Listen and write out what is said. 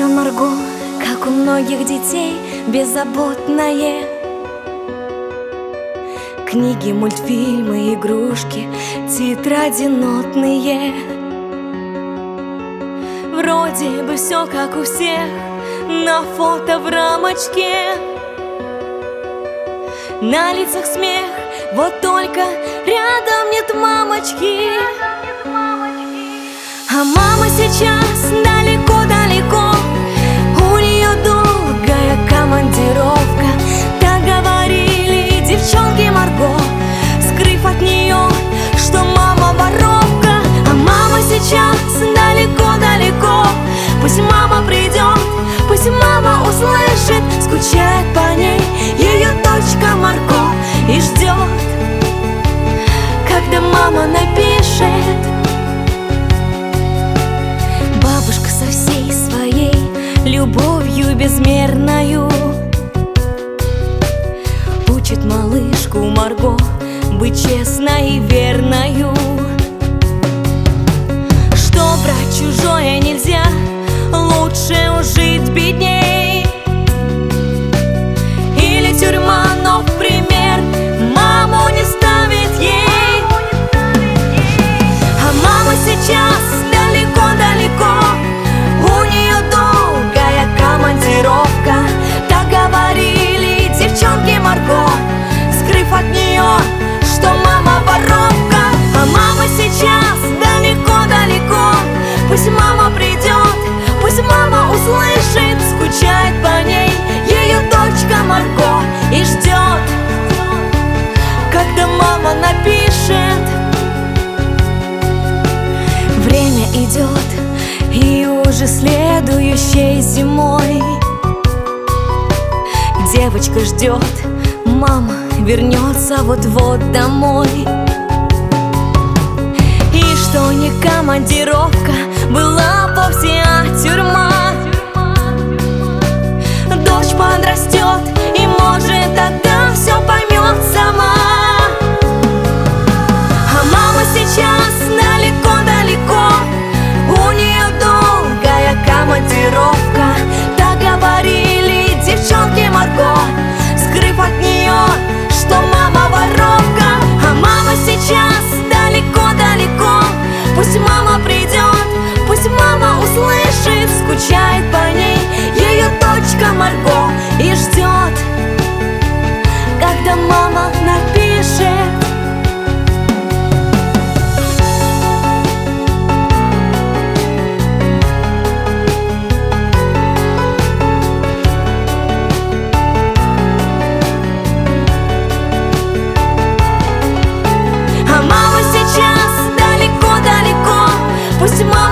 Все Марго, как у многих детей, беззаботное. Книги, мультфильмы, игрушки, тетради нотные. Вроде бы все как у всех, на фото в рамочке. На лицах смех, вот только рядом нет мамочки. А мама сейчас далеко-далеко, у нее долгая командировка. Так говорили девчонки Марго, скрыв от нее, что мама воровка. А мама сейчас далеко-далеко, пусть мама придет, пусть мама услышит, скучает по ней ее дочка Марго и ждет, когда мама напишет. Бабушка со всей своей любовью безмерною учит малышку Марго быть честной и верною. Что брать чужое нельзя, лучше уж жить бедней. Или тюрьма, но в пример маму не ставит ей. А мама сейчас далеко-далеко, у нее долгая командировка. Так говорили девчонки Марго, скрыв от нее, что мама воровка. А мама сейчас далеко-далеко, пусть мама придет, пусть мама услышит, скучает по ней ее дочка Марго и ждет, когда мама напишет. Время идет, и уже следующей зимой девочка ждет, мама вернется вот-вот домой. И что не командировка была вовсе, а тюрьма. Дочь подрастет и, может, тогда все поймет сама. А мама сейчас далеко-далеко, у нее долгая командировка. Так говорили девчонки Марго, скрыв от нее, что мама воровка. А мама сейчас далеко-далеко, пусть мама придет, пусть мама услышит, скучает по ней ее дочка Марго и ждет, когда мама напишет. А мама сейчас далеко-далеко, пусть мама